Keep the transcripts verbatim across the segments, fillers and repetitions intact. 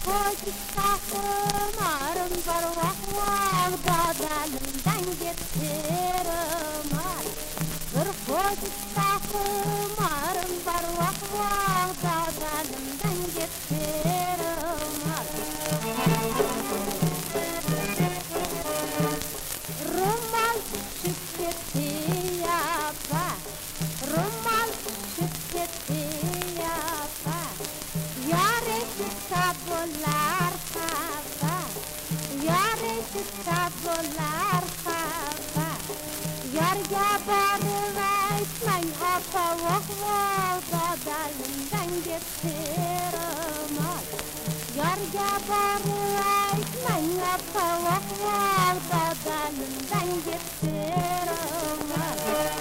Koçsakım arım var vah vah Dadalimden getiririm ay Bir koçsakım arım var vah vah Dadalimden getiririm ay Rumal düşüp gitti yapa Rumal düşüp gitti yapa Yare kitaplar hava Yare kitaplar hava Yarga barır aytmang apa vah vah Dadalimden getiririm ay Yarga barır aytmang apa vah vah Dadalimden getiririm ay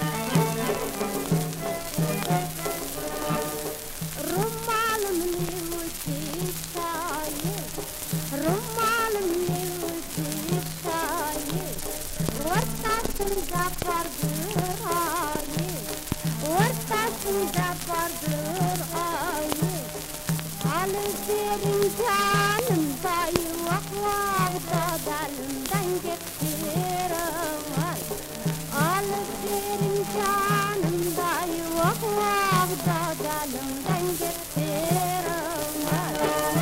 Rumalım limuti şayi Rumalım limuti şayi Ortasında vardır ayı Ortasında vardır ayı Alıverin canım dayı Vah vah Dadalimden getiririm ay Alıverin canım dayı Vah vah Dadalimden getiririm ay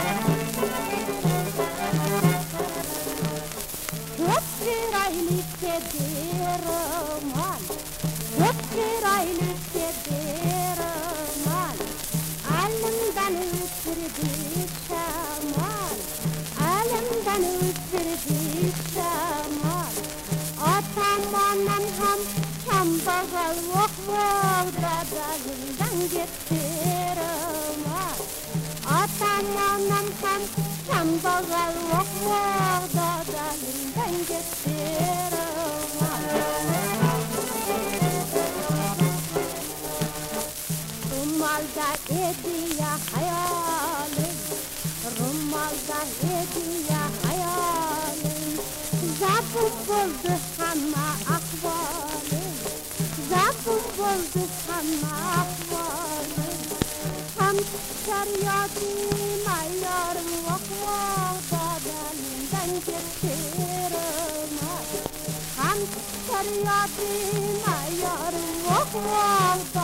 Çok bir aylık ederim ay Çok bir aylık ederim ay Elimden ötürdü şamal Elimden ötürdü şamal Atam anam ham Çambağal vah vah Dadalimden getiririm ay Atam anam ham Çambağal vah vah Dadalimden getiririm ay Rumalda hediye hayalim Rumalda hediye hayalim Zabun buldu ama ahvalim Zabun buldu ama ahvalim Ham şeriatim ayarım Vah vah Dadalimden getiririm ay Ham şeriatim ayarım Vah vah